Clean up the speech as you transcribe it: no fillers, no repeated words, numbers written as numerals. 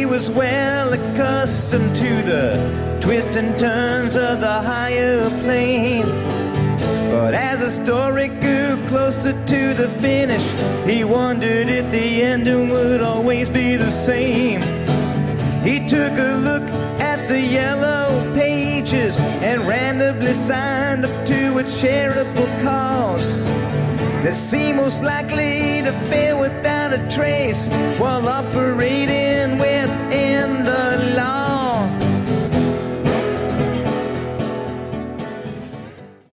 was well accustomed to the twists and turns of the higher plane. But as the story grew closer to the finish, he wondered if the ending would always be the same. He took a look at the yellow pages and randomly signed up to a charitable cause that seemed most likely to fail without a trace while operating